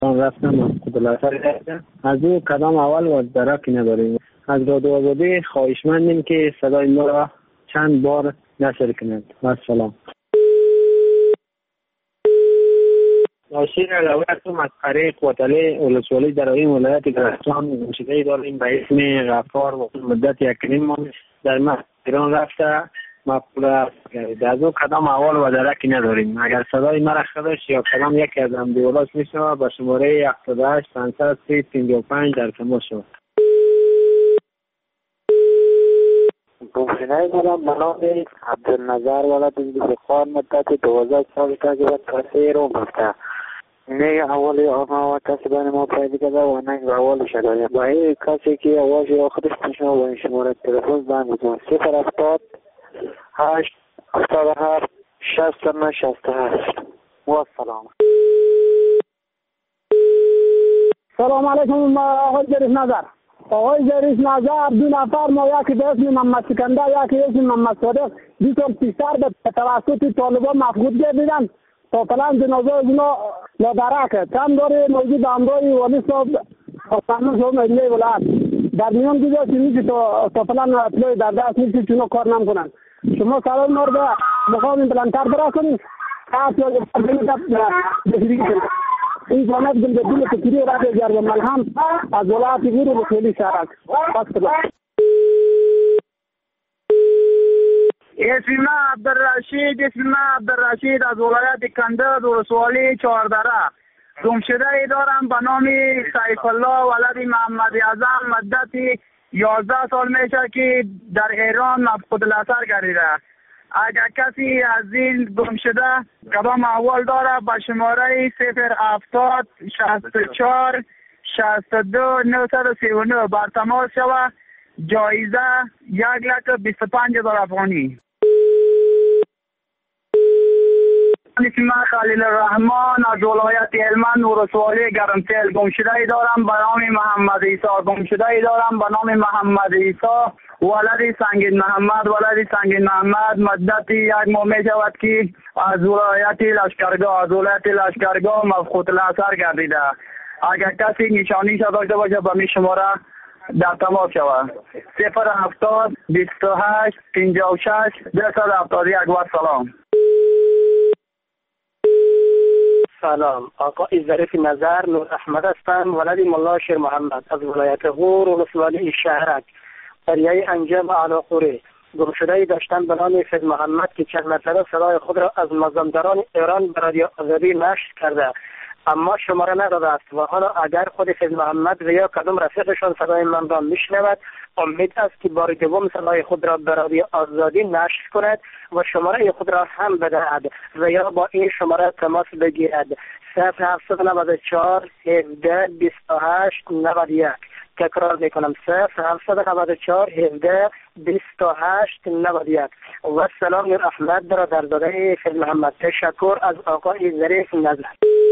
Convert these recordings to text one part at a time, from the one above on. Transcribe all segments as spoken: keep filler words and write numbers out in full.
رفتم خودلاتر کردم. از او کدام اول و درکی نداریم. از رادیو آزادی خواهشمندیم که صدای ما را چند بار نشر کنند. و سلام. ناشر علاوه از مسخره قوتله ولسوالی در این ولایت گرستان گمشده داریم به اسم غفار و مدت یک نیم ماه در ایران رفته مقبول کرده. از او کدام اول و درکی نداریم. اگر صدای مرا خدش یا کدام یکی از امدیولاش میشود به شماره هفتاد و هشت پانصد سی پنجاه و پنج در تماس شود. گمشده دارم به نام عبدالنظر ولد بخار مدت دوازده سال تقریبا کسی رو گفته. نه اولی آما و کسی بین ما پیدا کرده و نه اولی شده. با این کسی که اواجی آخرش پیشنه و این شماره تلفن زنگ بزن صفر هفتاد هشت هفتاد و هفت شست و نه شست و هشت. و سلام. سلام علیکم آقای جریف نظر. آقای جریف نظر دو نفر ما یکی به اسم محمد سکندر یکی اسم محمد صادق دو تا پیشتر به توسط طالبان مفقود گردیدن تا پلان جنازه اونا لادرکه چند داره موجود امرای والی صاحب خانم شما مدینه ولایت در میان دیگه چیزی تا تا پلان اطلاع در دست نیست چونو کار نمیکنن. شما سلام مورد مقام پلانتر برا کنید خاص یا بسیاری کنید این جانب دل دل فکری را بیار و ملهم از ولایت گیرو به خیلی شهرک فقط اسم ما عبدالرشید اسم ما عبدالرشید از ولایت کندز ولسوالی چهاردره. گمشده ای دارم به نام سیف الله ولد محمد اعظم مدتی یازده سال میشه که در ایران مفقود الاثر گردیده. اگر کسی از این گمشده کدام اول داره به شماره صفر هفتاد شصت و چهار شصت و دو نهصد و سی و نه بر تماس شود. جایزه یک لک بیست و پنج هزار افغانی. اسم من خلیل الرحمن از ولایت هلمند ولسوالی گرمسیل. گمشده ای دارم به نام محمد عیسی. گمشده ای دارم به نام محمد عیسی ولد سنگین محمد ولد سنگین محمد مدتی یک ماه می شود که از ولایت لشکرگاه از ولایت لشکرگاه مفقود الاثر گردیده. اگر کسی نشانی داشته باشه به می شماره در تماس شود. صفر هفتاد بیست و هشت پنجاه و شش دویست و هفتاد و یک. و سلام. سلام، آقای ظریف نظر نور احمد هستم ولد ملا شیر محمد از ولایت غور ولسوالی شهرک قریه انجام اعلی. گمشده داشتن به نام فیض محمد که چند مرتبه صدای خود را از مازندران ایران به رادیو آزادی نشر کرده اما شماره نداده است و حالا اگر خود فیض محمد و یا کدام رفیقشان صدای من را میشنود امید است که بار دوم صدای خود را به رادیو آزادی نشر کند و شماره خود را هم بدهد و یا با این شماره تماس بگیرد. صفر هفتصد و نود و چهار هفده بیست و هشت نود و یک. تکرار میکنم صفر هفتصد و نود و چهار هفده بیست و هشت نود و یک. و سلام نور احمد را در داده فیض محمد. تشکر از آقای ظریف نظر.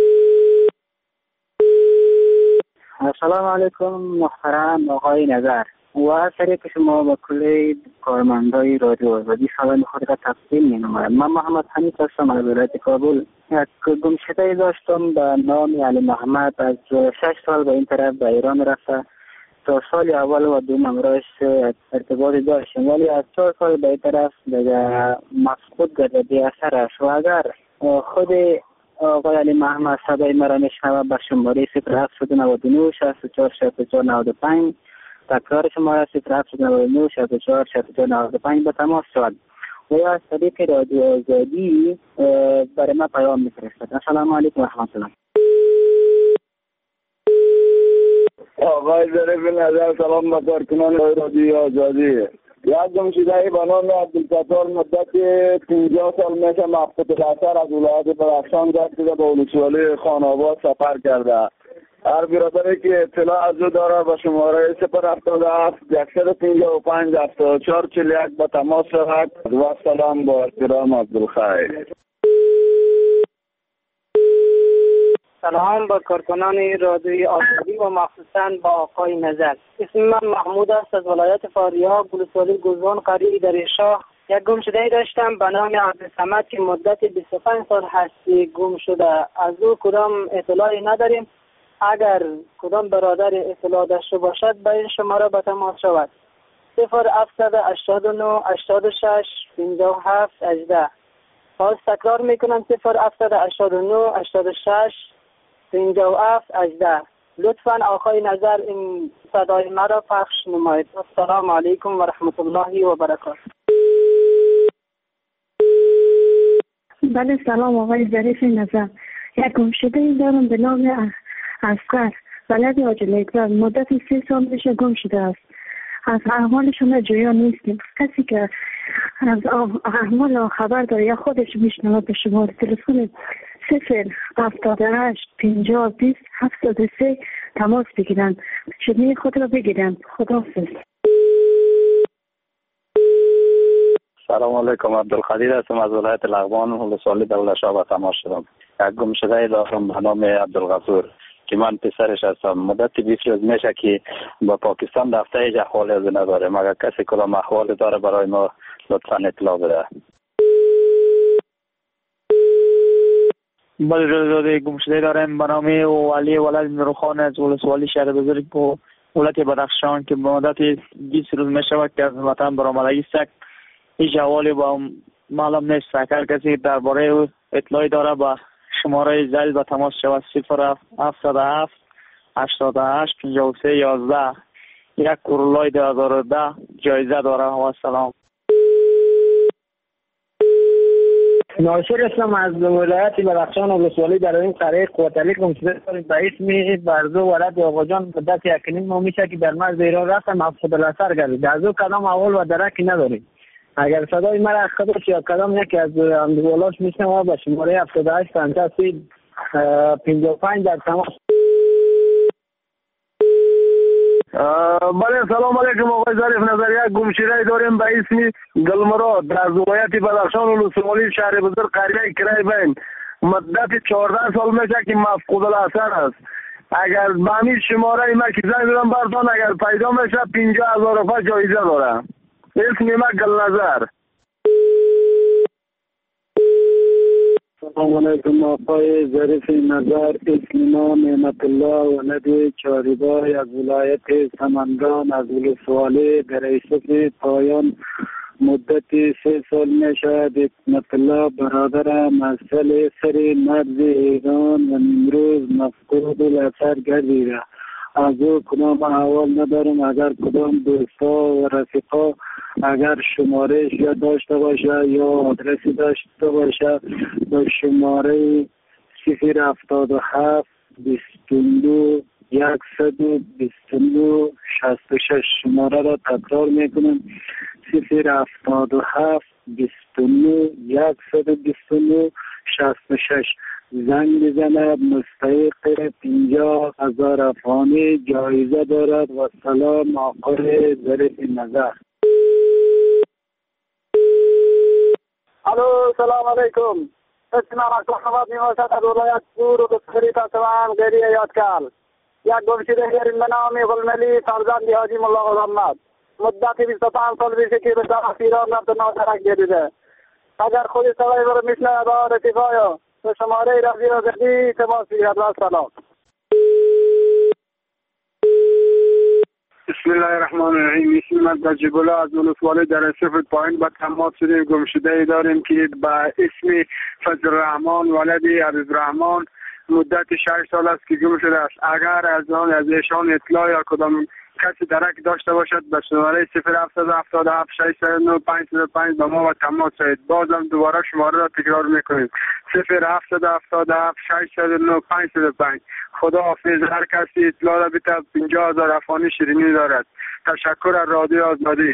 السلام علیکم محترم آقای نظر و از طریق شما با کل کارمندای رادیو آزادی سلام خود را تقدیم می‌نمایم. من محمد حنیف هستم از ولایت کابل. یک گمشده داشتم به نام علی محمد از شش سال به این طرف به ایران رفته. تا سال اول و دوم امروز ارتباطی داشتیم ولی از چهار سال به این طرف دیگه مفقود گرده بی اثر است و اگر خود آقای علی محمد صدای مرا میشنوه به شماره صفر هفتصد و نود و نه شصت و چهار شصت و چهار نود و پنج تکرار شماره صفر هفتصد و نود و نه شصت و چهار شصت و چهار نود و پنج به تماس شود و یا از طریق رادیو آزادی برای ما پیام میفرستد. السلام علیکم و رحمت الله. آقای ظریف نظر سلام به کارکنان رادیو آزادی. یک گمشده به نام عبدالستار مدت پنجاه سال میشه مفقود الاثر از ولایت بدخشان گردیده به ولسوالی خان‌آباد سفر کرده. هر برادری که اطلاع از او داره به شماره صفر هفتاد و هفت صد و پنجاه و پنج هفتاد و چهار چهل و یک به تماس شود. و سلام با احترام عبدالخیر. سلام با کارکنان رادیوی آزادی و مخصوصاً با آقای نظر. اسم من محمود است از ولایت فاریاب ولسوالی گوزوان قریه دریشاه. یک گمشده داشتم به نام عبدالصمد که مدت بیست و پنج سال هست گم شده. از او کدام اطلاعی نداریم اگر کدام برادر اطلاع داشته باشد به این شماره به تماس شود. صفر هفتصد و هشتاد و نه هشتاد و شش پنجاه و هفت هجده. باز تکرار میکنم صفر هفتصد و هشتاد و نه هشتاد و شش پنجاه و هفت هجده. لطفاً آقای نظر این صدای مرا پخش نمایید. السلام علیکم و رحمت الله و برکاته. بله سلام آقای ظریف نظر. یک گمشده ای دارم به نام اسقر ولد آجلیکبر. مدت سه سال میشه گم شده است. از احوالشون جویا نیستیم. کسی که از احوال خبر داره یا خودش میشنوه به شماره تلفن صفر هفتاد و هشت پنجاه بیست هفتاد و سه تماس بگیرن. شدنی خود را بگیرن. خداحافظ. سلام علیکم، عبدالقدیر هستم از ولایت لغمان ولسوالی دولت‌شاه با تماس شدم. یک گمشده دارم به نام عبدالغفور که من پسرش هستم. مدت بیست روز میشه که با پاکستان رفته هیچ احوالی از نداره. مگر کسی کدام احوالی داره برای ما لطفا اطلاع بده. بله گمشده دارم به نام ولی ولد نورخان از ولسوالی شهر بزرگ با ولایت بدخشان که به مدت بیست روز میشه که از وطن برآمدگی است. هیچ احوالی با معلوم نیست. اگر کسی درباره اطلاعی داره با شماره زل به تماس شود. صفر هفتاد و هفت هشتاد و هشت پنجاه و سه یازده. یک کورولای دو هزار و ده جایزه داره. و سلام. ناصر اسلام از ولایت بدخشان ولسوالی در این قریه قوتلی گمشده داریم به اسم برزو ولد آقاجان. مدت یک نیم ماه میشه که در مرز ایران رفتم مفقود الاثر گردید. در زو کدام احوال و درکی نداریم. اگر صدای مرا خودش یا کدام یکی از اندوالاش میشنوه به شماره هفتاد و هشت پنجاه و سه پنجاه و پنج در تماس. بله سلام علیکم آقای ظریف نظر. یک گمشده داریم به اسم گلمراد در ولایت بدخشان ولسوالی شهر بزرگ قریه کرای بین. مدت چهارده سال میشه که مفقود الاثر است. اگر به همین شماره ما که زنگ زدم برتان اگر پیدا میشه پنجاه هزار روپیه جایزه داره. اسم ما گلنظر. سلام علیکم آقای ظریف نظر. اسم ما نعمت الله ولد چاریبای از ولایت سمنگان از ولسوالی در ایسف پایان. مدت سه سال میشد نعمت الله برادر مسئله سر مرز ایران و امروز مفقود الاثر گردیده. از او کدام احوال ندارم. اگر کدام دوستا و رفیقا اگر شمارهش یا داشته باشه یا آدرسی داشته باشه با شماره صفر هفتاد و هفت بیست و نه صد و بیست و نه شصت و شش. شماره را تکرار میکنم صفر هفتاد و هفت بیست و نه صد و بیست و نه شصت و شش. زنگ بزند. مستحق پنجاه هزار افغانی جایزه دارد. و سلام آقای ظریف نظر. الو سلام علیکم. اسم من احمد میباشد از ولایت پور و بسخری تسوان غیری یادکال. یک گمشده داریم به نام غلملی فرزند حاجی ملا محمد. مدت بیست و پنج سال میشه که به طرف ایران رفت و نادرک گردیده. اگر خود سوای برو میشنه با رفیقایا به شماره رفتی را زدی تماس بگیرد. و سلام. بسم الله الرحمن الرحیم. اسم من دجبولا از ولسوالی در صفر پایین با تماس شدیم. گمشده داریم که با اسم فضل الرحمن ولد عبدالرحمن. مدت شش سال است که گم شده است. اگر از آن از ایشان اطلاع یا کدام کسی درک داشته باشد به شماره صفر هفتصد و هفتاد و هفت ششصد و نه پنجصد و پنج به ما و تماس شوید. بازم دوباره شماره را تکرار میکنیم صفر هفتصد و هفتاد و هفت ششصد و نه پنجصد و پنج. خدا حافظ. هر کسی اطلاع را بده پنجاه هزار افغانی شیرینی دارد. تشکر از رادیو آزادی.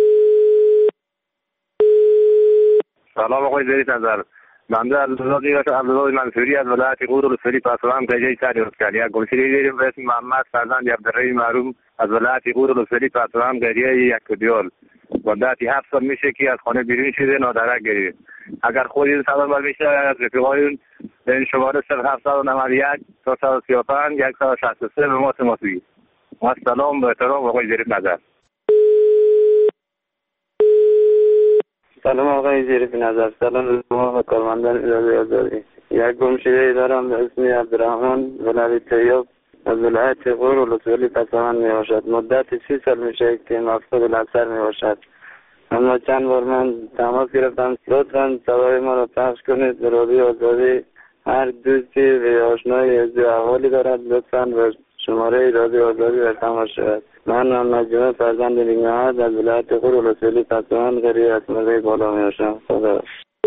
سلام آقای ظریف نظر. بنده عبدالله منصوری از ولایت غور ولسوالی پاسوان گجای سری اسکال. یک گمشده داریم به اسم محمد فرزند عبدالرحیم معروف از ولایت غور ولسوالی پاسوان گجای یک دیول. مدت هفت سال میشه که از خانه بیرون شده نادرک گردید. اگر خود این سوال بر میشه از رفیقایون به این شماره صفر هفتصد و نود و یک چهارصد و سی و پنج صد و شصت و سه به ما تماس بگیرید. و سلام به احترام آقای ظریف نظر. سلام آقای ظریف نظر. سلام شما و کارمندان اداره آزادی. یک گمشده دارم به اسم عبدالرحمن ولد طیب از ولایت غور ولسوالی پسمند می باشد. مدت سی سال می شود که مقصود الاثر می باشد. اما چند بار من تماس گرفتم، لطفاً صدای ما را پخش کنید. رادیو آزادی هر دوستی و آشنایی از احوالی دارد، لطفاً به شماره رادیو آزادی در تماس شود. من مجموعه فرزند نگاهد از ولایت غور ولسوالی پسمند غریب از مزه بالا می باشم. خدا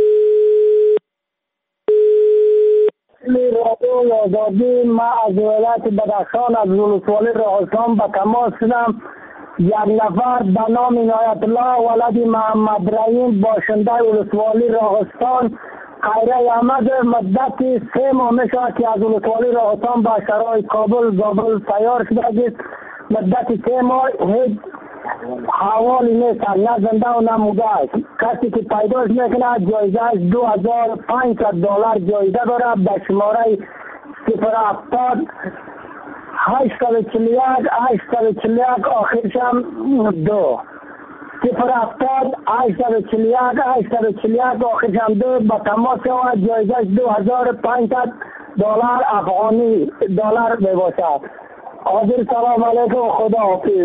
رادیو آزادی، ما از ولایت بدخشان از ولسوالی راغستان به تماس شدم. یک نفر به نام عنایت الله ولد محمد رحیم باشنده ولسوالی راغستان خیره احمد مدت سه ماه می شود که از ولسوالی راغستان به شهرهای کابل زابل سیار شده است. مدت سه ماه هیچ حوالی نیست، نه زنده و نه مرده است. کسی که پیداش میکنه جایزهش دو هزار پانصد دلار جایزه داره. به شماره صفر هفتاد هشتصد چهل و یک هشتصد چهل و یک آخرش هم دو صفر هفتاد هشتصد چهل و یک هشتصد چهل و یک آخرش هم دو به تماس شود. جایزهش دو هزار پانصد دلار افغانی دلار میباشد. حاضر سلام علیکم، خدا حافظ.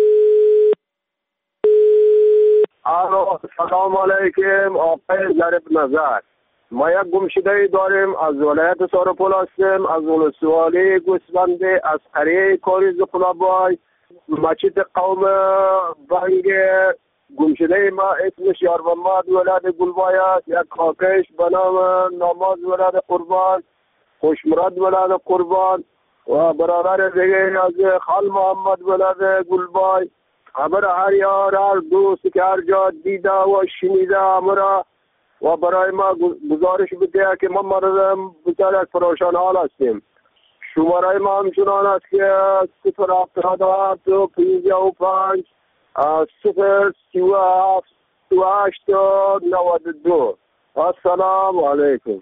الو سلام علیکم آقای ظریف نظر. ما یک گمشده داریم از ولایت سرپل هستیم، از ولسوالی گوسفند، از قریه کاریز قلابای مسجد قوم بنگ. گمشده ما اسمش یارمحمد ولد گلبای است. یک کاکش به نام نماز ولد قربان، خوشمراد ولد قربان و برادر دیگه از خال محمد ولد گلبای. خبر هر یار هر دوست که هر جا دیده و شنیده همرا و برای ما گزارش بده که ما مردم بسیار یک پریشان حال هستیم. شماره ما همچنان است که صفر هفتاد و هفت و پنجاه و پنج صفر سی و هفت سی و هشت نود و دو. السلام علیکم.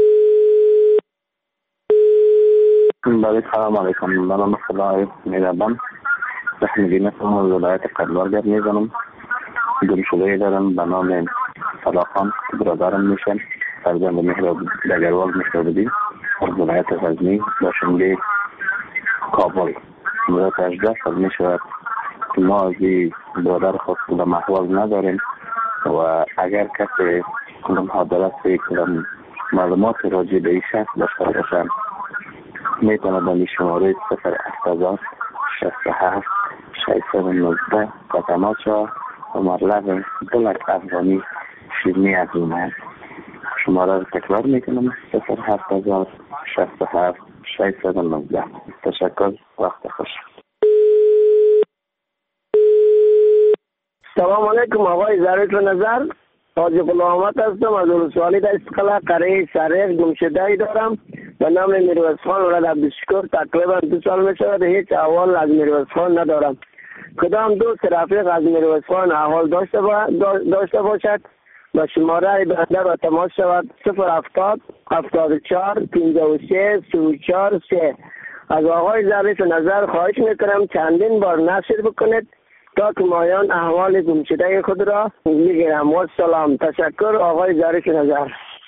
بله سلام علیکم. من نام خدای میربان مدینه از ولایت قلوارگر میزنم. گمشده دارم به نام فلاخان، برادرم میشن فرزند مهراب دگروال مهرابی از ولایت غزنی باشنده کابل. مدت هجده سال میشود که ما از این برادر خود کدام محوال نداریم و اگر کسی کدام حادثه کدام معلومات راجع به این شخص داشته باشند میتونه به این شماره صفر هفتاد شصت و هفت ششصد و نوزده با تماس شود و مبلغ دو لک افغانی شیرینی از این است. شماره رو تکرار میکنم صفر هفتاد شصت و هفت ششصد و نوزده. تشکر، وقت خوش. سلام علیکم آقای ظریف نظر. حاجی غلامت هستم از ولسوالی در اسقلا قریه سریق. گمشده دارم به نام میرویس خان ولد عبدالشکور. تقریبا دو سال می شود هیچ احوال از میرویس خان ندارم. کدام دوست رفیق از میرویس خان احوال داشته, با... داشته باشد و شماره بنده با تماس شود صفر هفتاد هفتاد و چهار پنجاه و سه سی و چهار سه. از آقای ظریف نظر خواهش میکنم چندین بار نشر بکنید تا که مایان احوال گمشده خود را بگیرم. و سلام. تشکر آقای ظریف نظر.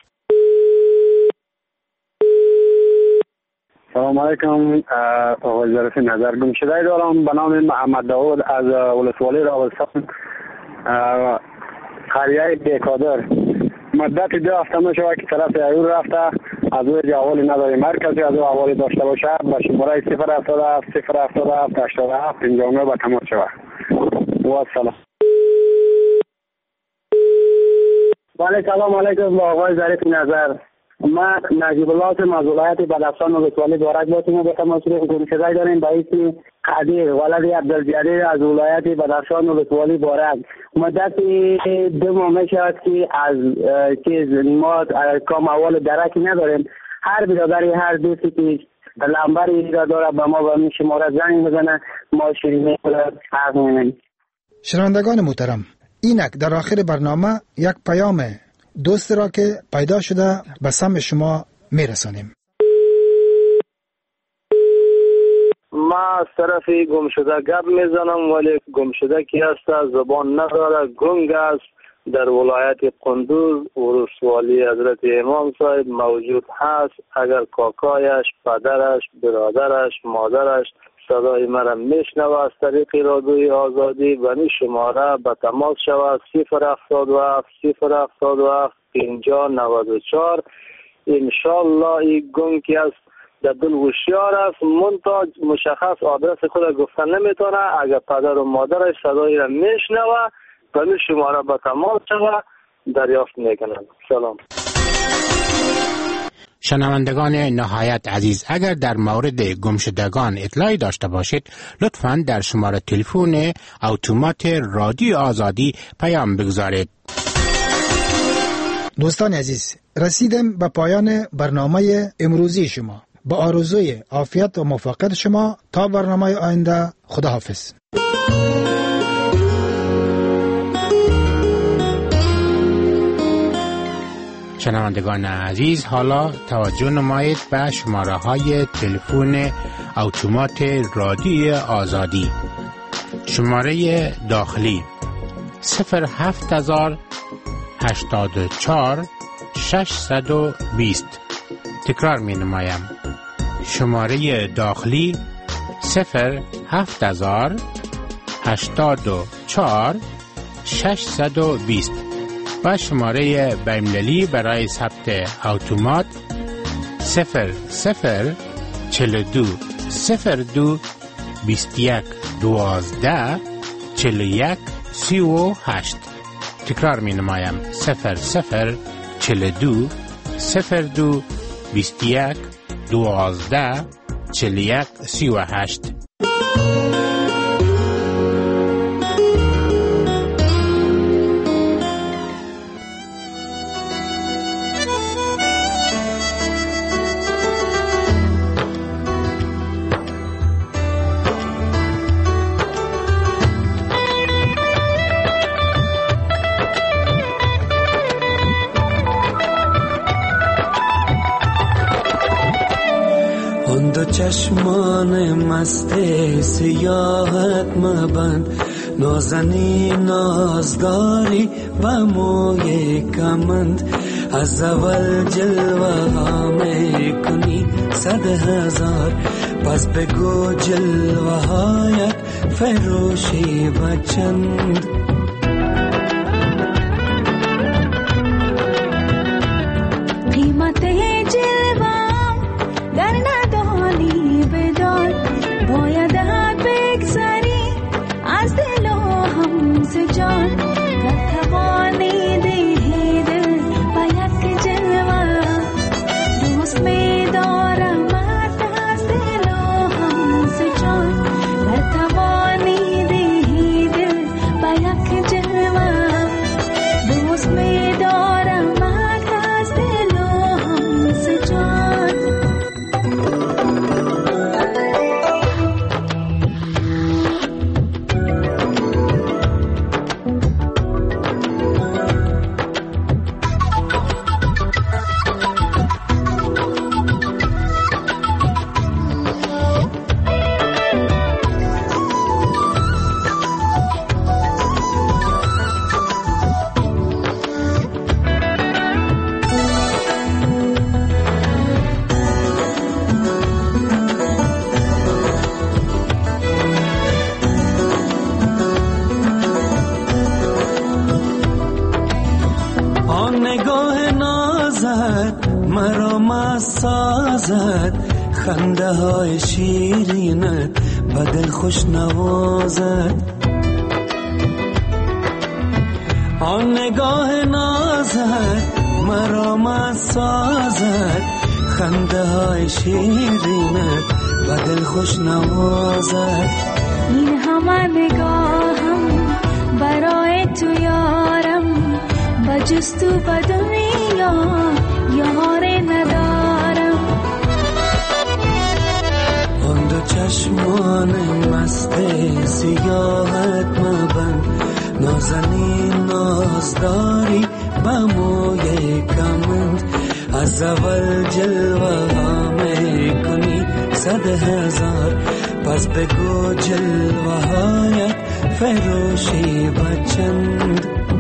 سلام علیکم آقای ظریف نظر. گمشده دارم به نام محمد داود از ولسوالی راغستان قریه بیکادر. مدت دو هفته می شود که طرف ایور رفته، از او احوالی نداریم. هر کسی از او احوالی داشته باشه با شماره صفر هفتاد و هفت صفر هفتاد و هفت هشتاد و هفت پنجاه و نه با تماس شود. و سلام. بله سلام علیکم آقای ظریف نظر. من نجیب الله هستم از ولایت بدخشان ولسوالی بارک باتون به تماس گمشده داریم به اسم قدیر ولد عبدالجلیل از ولایت بدخشان ولسوالی بارک. مدت دو ماه می شود که از چیز ما کام اول درکی نداریم. هر برادری هر دوستی که لنبری را داره به ما به شماره زنگ بزنه ما شیرینی حق می‌کنیم. شنوندگان محترم، اینک در آخر برنامه یک پیام دوست را که پیدا شده به سمع شما میرسانیم. ما از طرفی گمشده گپ میزنم ولی گمشده کی است زبان نداره، گنگ است در ولایت قندوز ولسوالی حضرت امام صاحب موجود هست. اگر کاکایش، پدرش، برادرش، مادرش صدای مرا میشنوه از طریق رادیوی آزادی به این شماره به تماس شود صفر هفتاد و هفت صفر هفتاد و هفت پنجاه نود و چهار. انشالله این گنگ که است در دل هوشیار است، منتها مشخص آدرس خود گفتن نمیتونه. اگر پدر و مادرش صدای را میشنوه به این شماره به تماس شود دریافت میکنند. سلام. شنوندگان نهایت عزیز، اگر در مورد گمشدگان اطلاعی داشته باشید لطفاً در شماره تلفن اتومات رادیو آزادی پیام بگذارید. دوستان عزیز، رسیدم به پایان برنامه امروزی شما. با آرزوی عافیت و موفقیت شما تا برنامه آینده، خداحافظ. شنوندگان عزیز، حالا توجه نمایید به شماره های تلفن اتومات رادیو آزادی. شماره داخلی صفر هفت هزار هشتاد و چهار ششصد و بیست. تکرار می نمایم. شماره داخلی صفر هفت هزار هشتاد و چهار ششصد و بیست. و شماره بین‌المللی برای ثبت اتومات صفر صفر چهل و دو صفر دو بیست و یک دوازده چهل و یک سی و هشت. تکرار می نمایم. صفر صفر چهل و دو صفر دو بیست و یک دوازده چهل و یک سی و هشت. چشمان مست سیاحت مبند، نازنی نازداری و موی کمند. از اول جلوه ها می کنی صد هزار، پس بگو جلوه هایت فروشی و چند. خنده های شیرینت به دل خوش نوازد، آن نگاه نازت مرا مست سازد. خنده های شیرینت به دل خوش نوازد. این همه نگاهم برای تو یارم، با جز تو به دنیا یاری ندارم. آن دو چشمان مست سیاحت مبند، نازنین نازداری با موی کمند. از اول جلوه ها می کنی صد هزار، پس بگو جلوه هایت فروشی و چند.